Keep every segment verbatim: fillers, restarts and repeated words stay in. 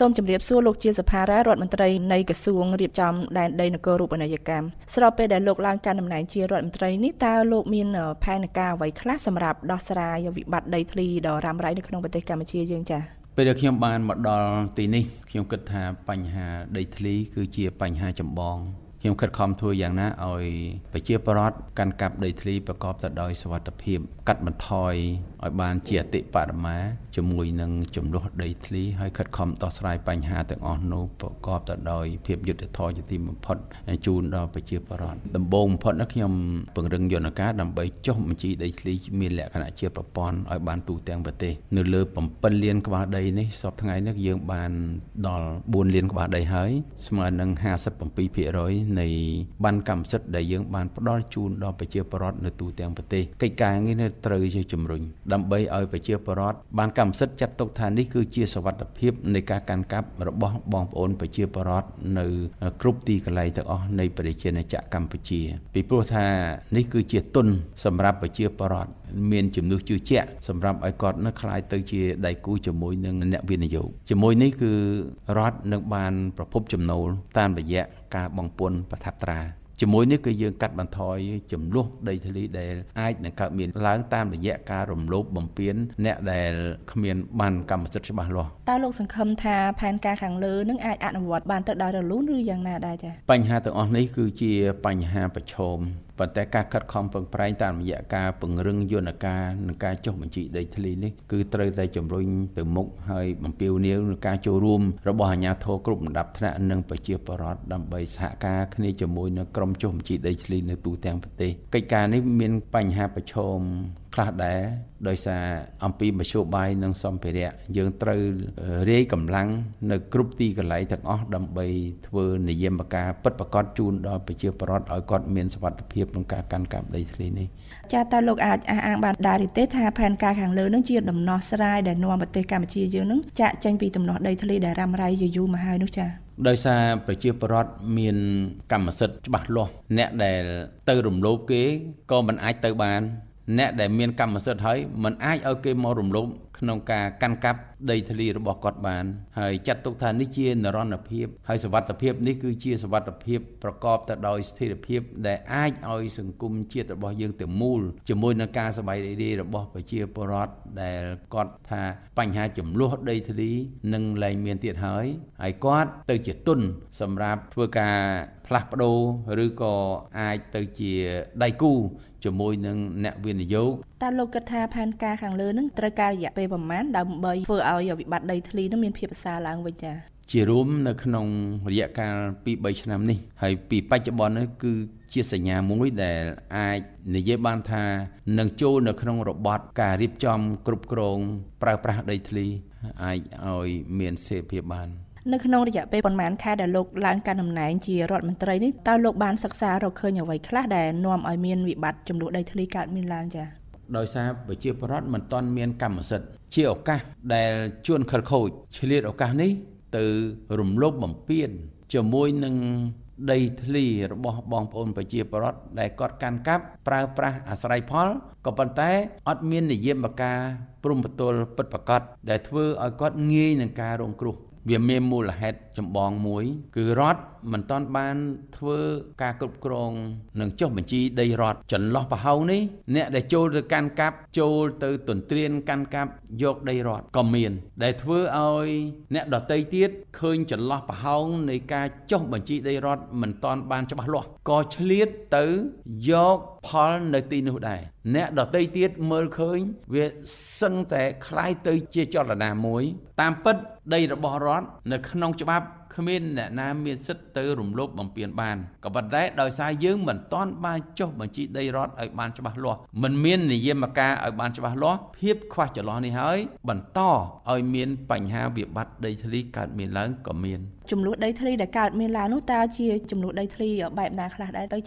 សូមជម្រាបសួរលោកជាសភារដ្ឋមន្ត្រីនៃក្រសួងរៀបចំដែនដីនគររូបនីយកម្មស្របពេលដែលលោកឡើងកាន់តំណែងជារដ្ឋមន្ត្រីនេះតើលោកមានផែនការអ្វីខ្លះសម្រាប់ដោះស្រាយវិបត្តិដីធ្លីដ៏រ៉ាំរ៉ៃនៅក្នុងប្រទេសកម្ពុជាយើងចា៎ពេលដែលខ្ញុំបានមកដល់ទីនេះខ្ញុំគិតថាបញ្ហាដីធ្លីគឺជាបញ្ហាចម្បងខ្ញុំខិតខំធ្វើយ៉ាងណាឲ្យប្រជាពលរដ្ឋកាន់កាប់ដីធ្លីប្រកបទៅដោយសុវត្ថិភាពកាត់បន្ថយឲ្យបានជាអតិបរមាជាមួយនឹងចំនួនដីធ្លីហើយខិតខំដោះស្រាយបញ្ហាទាំងអស់នោះប្រកបទៅដោយភាពយុត្តិធម៌ជាទីបំផុតជូនដល់ប្រជាពលរដ្ឋដំបូងបំផុតនោះខ្ញុំពង្រឹងយន្តការដើម្បីចុះបញ្ជីដីធ្លីមានលក្ខណៈជាប្រព័ន្ធឲ្យបានទូទាំងប្រទេសនៅលើ7លានក្បាលដីនេះសពថ្ងៃនេះយើងបានដល់4លានក្បាលដីហើយស្មើនឹងห้าสิบเจ็ดភាគរយនៃបានកម្មសិទ្ធិដែលយើងបានផ្ដល់ជូនដល់ប្រជាពលរដ្ឋនៅទូទាំងប្រទេសកិច្ចការងារនេះត្រូវជាជំរុញដើម្បីឲ្យប្រជាពលរដ្ឋបានកម្មសិទ្ធិចាត់ទុកថានេះគឺជាសវត្ថិភាពនៃការកាន់កាប់របស់បងប្អូនប្រជាពលរដ្ឋនៅគ្រប់ទីកន្លែងទាំងអស់នៃប្រជាណាចក្រកម្ពុជាពីព្រោះថានេះគឺជាទុនសម្រាប់ប្រជាពលរដ្ឋមានជំនួសជឿជាក់សម្រាប់ឲ្យគាត់នឹងខ្លាយទៅជាដៃគូជាមួយនឹងអ្នកវិនិយោគជាមួយនេះគឺរដ្ឋនឹងបានប្រភពចំណូលតាមរយៈការបង់ពន្ធប្រថាប់ត្រាជាមួយនេះគឺយើងកាត់បន្ថយចំនួនដីធ្លីដែលអាចនឹងកើតមានឡើងតាមរយៈការរំលោភបំពានអ្នកដែលគ្មានបានកម្មសិទ្ធិច្បាស់លាស់តើលោកសង្ឃឹមថាផែនការខាងលើនឹងអាចអនុវត្តបានទៅដោយរលូនឬយ៉ាងណាដែរចា៎បញ្ហាទាំងអស់នេះគឺជាបញ្ហាប្រឈមប៉ុន្តែការខិតខំប្រឹងប្រែងតាមរយៈការពង្រឹងយន្តការនិងការចុះបញ្ជីដីធ្លីនេះគឺត្រូវតែជំរុញទៅមុខហើយបំពេញនាវនឹងការចូលរួមរបស់អាជ្ញាធរគ្រប់ระดับថ្នាក់និងប្រជាពលរដ្ឋដើម្បីសហការគ្នាជាមួយនឹងក្រុមចុះបញ្ជីដីធ្លីនៅទូទាំងប្រទេសកិច្ចការនេះមានបញ្ហាប្រឈមខ្លះដែរដោយសារអំពីមធ្យោបាយនិងសម្ភារៈយើងត្រូវរាយកម្លាំងនៅគ្រប់ទីកន្លែងទាំងអស់ដើម្បីធ្វើនិយមការពិតប្រាកដជូនដល់ប្រជាពលរដ្ឋឲ្យគាត់មានសុវត្ថិភាពក្នុងការកាន់កាប់ដីធ្លីនេះចា៎តើលោកអាចអះអាងបានដែរឬទេថាផែនការខាងលើនឹងជាដំណោះស្រាយដែលនាំប្រទេសកម្ពុជាយើងនឹងចាក់ចេញពីដំណោះដីធ្លីដែលរ៉ាំរ៉ៃយូរមកហើយនោះចា៎ដោយសារប្រជាពលរដ្ឋមានកម្មសិទ្ធិច្បាស់លាស់អ្នកដែលទៅរំលោភគេក៏មិនអាចទៅបានអ្នកដែលមានកម្មសិទ្ធិហើយមិនអាចឲ្យគេមករំលោភក្នុងការកាន់កាប់ដីធ្លីរបស់គាត់បានហើយចាត់ទុកថានេះជានិរន្តរភាពហើយសុវត្ថិភាពនេះគឺជាសុវត្ថិភាពប្រកបទៅដោយស្ថិរភាពដែលអាចឲ្យសង្គមជាតិរបស់យើងទាំងមូលជាមួយនឹងការសប្បាយរីករាយរបស់ប្រជាពលរដ្ឋដែលគាត់ថាបញ្ហាចំនួនដីធ្លីនឹងលែងមានទៀតហើយហើយគាត់ទៅជាទុនសម្រាប់ធ្វើការផ្លាស់ប្ដូរឬក៏អាចទៅជាដៃគូជាមួយនឹងអ្នកវិនិយោគតើលោកគិតថាផែនការខាងលើនឹងត្រូវការរយៈពេលប្រមាណដើម្បីធ្វើឲ្យវិបត្តិដីធ្លីនឹងមានភាពប្រសើរឡើងវិញចា៎ជារួមនៅក្នុងរយៈកាលពីរបីឆ្នាំនេះហើយពីបច្ចុប្បន្ននេះគឺជាសញ្ញាមួយដែលអាចនិយាយបានថានឹងចូលនៅក្នុងរបបការរៀបចំគ្រប់គ្រងប្រើប្រាស់ដីធ្លីអាចឲ្យមានសេរីភាពបាននៅក្នុងរយៈពេលប្រហែលខែដែលលោកឡើងកាន់តំណែងជារដ្ឋមន្ត្រីនេះតើលោកបានសិក្សារកឃើញអ្វីខ្លះដែលនាំឲ្យមានវិបត្តិចំនួនដីធ្លីកើតមានឡើងចា៎ដោយសារប្រជាពលរដ្ឋមិនទាន់មានកម្មសិទ្ធិជាឱកាសដែលជួនខិលខូចឆ្លៀតឱកាសនេះទៅរំលោភបំពានជាមួយនឹងដីធ្លីរបស់បងប្អូនប្រជាពលរដ្ឋដែលគាត់កាន់កាប់ប្រើប្រាស់អាស្រ័យផលក៏ប៉ុន្តែអត់មាននិយមការព្រំប្រទល់ពិតប្រាកដដែលធ្វើឲ្យគាត់ងាយនឹងការរងគ្រោះវាមានមូលហេតុចម្បងមួយគឺរដ្ឋមិនទាន់បានធ្វើការគ្រប់គ្រងនិងចុះបញ្ជីដីរដ្ឋចន្លោះប្រហោងនេះអ្នកដែលចូលទៅកាន់កាប់ចូលទៅទន្ទ្រានកាន់កាប់យកដីរដ្ឋក៏មានដែលធ្វើឲ្យអ្នកដទៃទៀតឃើញចន្លោះប្រហោងនៃការចុះបញ្ជីដីរដ្ឋមិនទាន់បានច្បាស់លាស់ក៏ឆ្លៀតទៅយកផលនៅទីនោះដែរអ្នកដទៃទៀតមើលឃើញវាសឹងតែคล้ายទៅជាចលនាមួយតាមពិតដីរបស់រដ្ឋនៅក្នុងច្បាប់គ្មានអ្នកណាមានសិទ្ធិទៅរំលោភបំពានបានក៏ប៉ុន្តែដោយសារយើងមិនទាន់បានចុះបញ្ជីដីរដ្ឋឲ្យបានច្បាស់លាស់មិនមាននិយមការឲ្យបានច្បាស់លាស់ភាពខ្វះចន្លោះនេះហើយបន្តឲ្យមានបញ្ហាវិបត្តិដីធ្លីកើតមានឡើងក៏មានចំនួនដីធ្លីដែលកើតមានឡើងនោះតើជាចំនួនដីធ្លីបែបណាខ្លះដែរទៅចា៎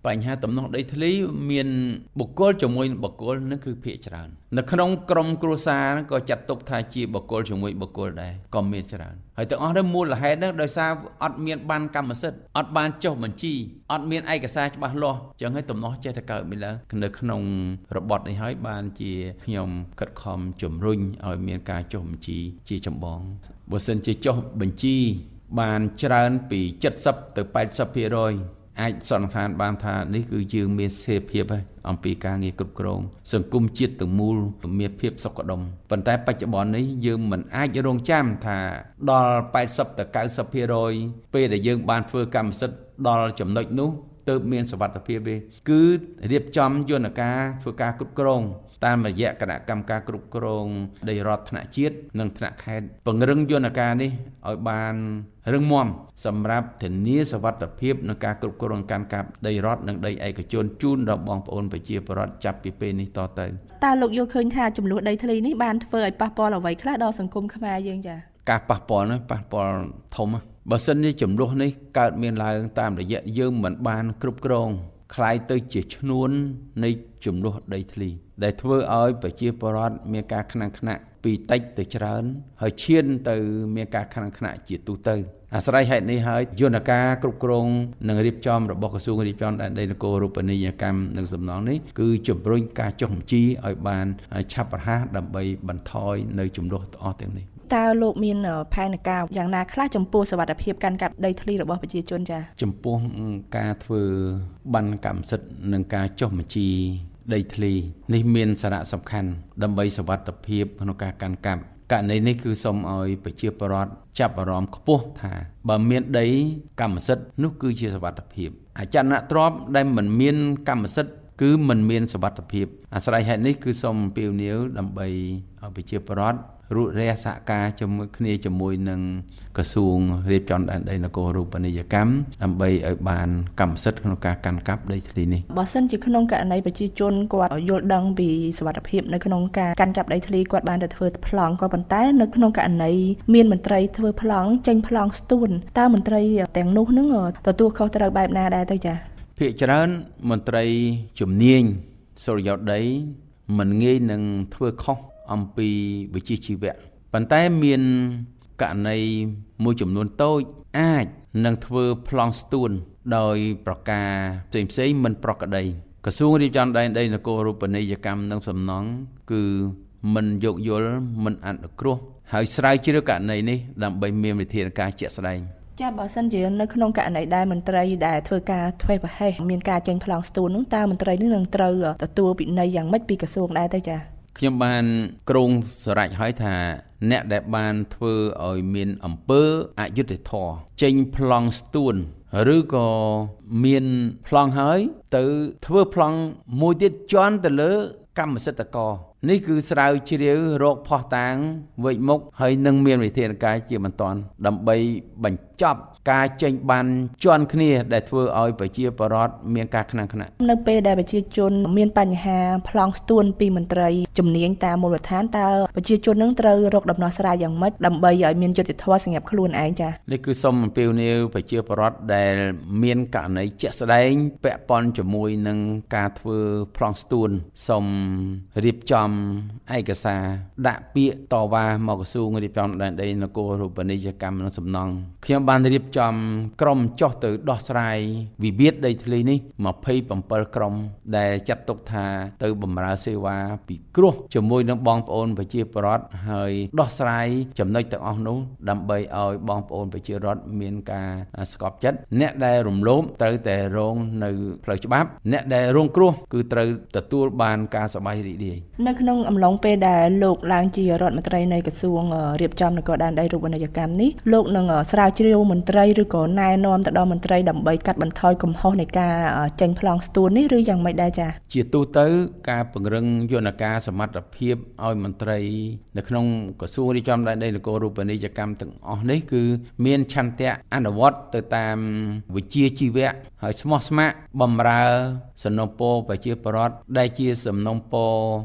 បញ្ហាទំនាស់ដីធ្លីមានបុគ្គលជាមួយបុគ្គលនឹងគឺភាគច្រើននៅក្នុងក្រុមគ្រួសារក៏ចាត់ទុកថាជាបុគ្គលជាមួយបុគ្គលដែរក៏មានច្រើនហើយទាំងអស់នេះមូលហេតុហ្នឹងដោយសារអត់មានបានកម្មសិទ្ធិអត់បានចុះបញ្ជីអត់មានឯកសារច្បាស់លាស់អញ្ចឹងហើយទំនាស់ចេះតែកើតមានឡើងនៅក្នុងរបបនេះហើយបានជាខ្ញុំខិតខំជំរុញឲ្យមានការចុះបញ្ជីជាចម្បងបើសិនជាចុះបញ្ជីបានច្រើនពីเจ็ดสิบទៅแปดสิบភាគរយអាចសន្និដ្ឋានបានថានេះគឺយើងមានសេរីភាពហើយអំពីការងារគ្រប់គ្រងសង្គមជាតិទាំងមូលមានភាពសុខដុមប៉ុន្តែបច្ចុប្បន្ននេះយើងមិនអាចរងចាំថាដល់แปดสิบទៅเก้าสิบភាគរយពេលដែលយើងបានធ្វើកម្មសិទ្ធិដល់ចំណុចនោះទើបមានសុវត្ថិភាពទេគឺរៀបចំយន្តការធ្វើការគ្រប់គ្រងតាមរយៈគណៈកម្មការគ្រប់គ្រងដីរដ្ឋថ្នាក់ជាតិនិងថ្នាក់ខេត្តពង្រឹងយន្តការនេះឲ្យបានរឹងមាំសម្រាប់ធានាសុវត្ថិភាពនៃការគ្រប់គ្រងកាន់កាប់ដីរដ្ឋនិងដីឯកជនជូនដល់បងប្អូនប្រជាពលរដ្ឋចាប់ពីពេលនេះតទៅតើលោកយល់ឃើញថាចំនួនដីធ្លីនេះបានធ្វើឲ្យប៉ះពាល់អ្វីខ្លះដល់សង្គមខ្មែរយើងចា៎ការប៉ះពាល់នេះប៉ះពាល់ធំបើសិនជាចំនួននេះកើតមានឡើងតាមរយៈយើងមិនបានគ្រប់គ្រងคล้ายទៅជាឈ្នួននៃចំនួនដីធ្លីដែលធ្វើឲ្យប្រជាពលរដ្ឋមានការខ្នងខ្នាក់ពីតិចទៅច្រើនហើយឈានទៅមានការខ្នងខ្នាក់ជាទូទៅអាស្រ័យហេតុនេះហើយយន្តការគ្រប់គ្រងនិងរៀបចំរបស់ក្រសួងរៀបចំដែនដីនគររូបនីយកម្មនិងសំណង់នេះគឺជំរុញការចុះបញ្ជីឲ្យបានឆាប់រហ័សដើម្បីបន្ថយនៅចំនួនទាំងអស់ទាំងនេះតើលោកមានផែនការយ៉ាងណាខ្លះចំពោះសុវត្ថិភាពកាន់កាប់ដីធ្លីរបស់ប្រជាជនចា៎ចំពោះការធ្វើបានកម្មសិទ្ធិនិងការចុះបញ្ជីដីធ្លីនេះមានសារៈសំខាន់ដើម្បីសុវត្ថិភាពក្នុងការកាន់កាប់ករណីនេះគឺសូមឲ្យប្រជាពលរដ្ឋចាប់អារម្មណ៍ខ្ពស់ថាបើមានដីកម្មសិទ្ធិនោះគឺជាសុវត្ថិភាពអចលនទ្រព្យដែលមិនមានកម្មសិទ្ធិគឺមិនមានសុវត្ថិភាពអាស្រ័យហេតុនេះគឺសូមអំពាវនាវដើម្បីឲ្យប្រជាពលរដ្ឋរួចរះសហការជាមួយគ្នាជាមួយនឹងក្រសួងរៀបចំដែនដីនគររូបនីយកម្មដើម្បីឲ្យបានកម្មសិទ្ធិក្នុងការកាន់កាប់ដីធ្លីនេះបើសិនជាក្នុងករណីប្រជាជនគាត់យល់ដឹងពីសុវត្ថិភាពនៅក្នុងការកាន់កាប់ដីធ្លីគាត់បានទៅធ្វើប្លង់ក៏ប៉ុន្តែនៅក្នុងករណីមានមន្ត្រីធ្វើប្លង់ចេញប្លង់ស្ទួនតើមន្ត្រីទាំងនោះនឹងទទួលខុសត្រូវបែបណាដែរទៅចា៎ភាគច្រើនមន្ត្រីជំនាញសុរិយោដីមិនងាយនឹងធ្វើខុសអំពីវិជ្ជាជីវៈប៉ុន្តែមានករណីមួយចំនួនតូចអាចនឹងធ្វើប្លង់ស្ទួនដោយប្រការផ្សេងផ្សេងមិនប្រក្រតីក្រសួងរៀបចំដែនដីនគររូបនីយកម្មនិងសំណង់គឺមិនយោគយល់មិនអនុគ្រោះហើយស្រាវជ្រាវករណីនេះដើម្បីមានវិធានការជាក់ស្ដែងចាបើសិនជានៅក្នុងករណីដែលមន្ត្រីដែលធ្វើការធ្វេសប្រហែសមានការចេញប្លង់ស្ទួននោះតើមន្ត្រីនេះនឹងត្រូវទទួលពិន័យយ៉ាងម៉េចពីក្រសួងដែរទៅចាខ្ញុំបានគ្រោងស្រេចហើយថាអ្នកដែលបានធ្វើឲ្យមានអំពើអយុត្តិធម៌ចេញប្លង់ស្ទួនឬក៏មានប្លង់ហើយទៅធ្វើប្លង់មួយទៀតជន់ទៅលើកម្មសិទ្ធិករនេះគឺស្រាវជ្រាវរកភស្តុតាងវិមុខហើយនឹងមានវិធានការជាបន្ទាន់ដើម្បីបញ្ចប់ការចេញបានជន់គ្នាដែលធ្វើឲ្យប្រជាពលរដ្ឋមានការខ្នងខ្នាក់នៅពេលដែលប្រជាជនមានបញ្ហាប្លង់ស្ទួនពីមន្ត្រីជំនាញតាមមូលដ្ឋានតើប្រជាជននឹងត្រូវរកដំណោះស្រាយយ៉ាងម៉េចដើម្បីឲ្យមានយុត្តិធម៌សម្រាប់ខ្លួនឯងចា៎នេះគឺសូមអំពាវនាវប្រជាពលរដ្ឋដែលមានករណីជាក់ស្ដែងពាក់ព័ន្ធជាមួយនឹងការធ្វើប្លង់ស្ទួនសូមរៀបចំឯកសារដាក់ពាក្យតវ៉ាមកក្រសួងរៀបចំដែនដីនគររូបនីយកម្មនិងសំណង់ខ្ញុំបានរៀបចំក្រុមចុះទៅដោះស្រាយវិវាទដីធ្លីនេះยี่สิบเจ็ดក្រុមដែលចាត់ទុកថាទៅបម្រើសេវាពិគ្រោះជាមួយនឹងបងប្អូនប្រជាពលរដ្ឋហើយដោះស្រាយចំណុចទាំងអស់នោះដើម្បីឲ្យបងប្អូនប្រជាពលរដ្ឋមានការស្កប់ចិត្តអ្នកដែលរំលោភត្រូវតែរងនៅផ្លូវច្បាប់អ្នកដែលរងគ្រោះគឺត្រូវទទួលបានការសប្បាយរីករាយនៅក្នុងអំឡុងពេលដែលលោកឡើងជារដ្ឋមន្ត្រីនៃក្រសួងរៀបចំនគរដែនដីរូបនីយកម្មនេះលោកនឹងស្រាវជ្រាវមន្ត្រីឬក៏ណែនាំទៅដល់មន្ត្រីដើម្បីកាត់បន្ថយកំហុសនៃការចេញប្លង់ស្ទួននេះឬយ៉ាងម៉េចដែរចា៎ជាទូទៅការពង្រឹងយន្តការសមត្ថភាពឲ្យមន្ត្រីនៅក្នុងក្រសួងរៀបចំដែនដីនគររូបនីយកម្មទាំងអស់នេះគឺមានឆន្ទៈអនុវត្តទៅតាមវិជ្ជាជីវៈហើយស្មោះស្ម័គ្របម្រើសំណូមពរប្រជាពលរដ្ឋដែលជាសំណូមពរតម្រូវ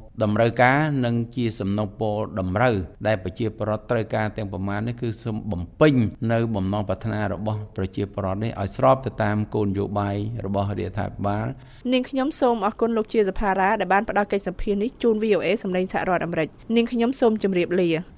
ត្រូវការនិងជាសំណូមពរតម្រូវដែលប្រជាពលរដ្ឋត្រូវការទាំងប្រមាណនេះគឺសូមបំពេញនៅបំណងប្រាថ្នារបស់ប្រជាពលរដ្ឋនេះឲ្យស្របទៅតាមគោលនយោបាយរបស់រដ្ឋាភិបាលនាងខ្ញុំសូមអរគុណលោកជាសភារាដែលបានផ្ដល់កិច្ចសម្ភារនេះជូន វី អូ เอ សម្លេងសហរដ្ឋអាមេរិកនាងខ្ញុំសូមជម្រាបលា